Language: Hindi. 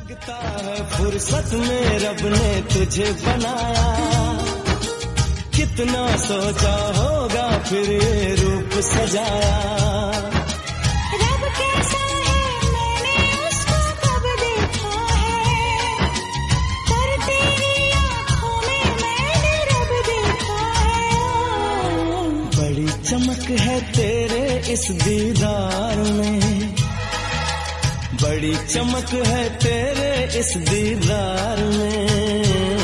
लगता है फुर्सत में रब ने तुझे बनाया, कितना सोचा होगा फिर ये रूप सजाया। रब कैसा है मैंने उसको कब देखा है, पर तेरी आँखों में मैंने रब देखा है। बड़ी चमक है तेरे इस दीदार में, बड़ी चमक है तेरे इस दीदार में।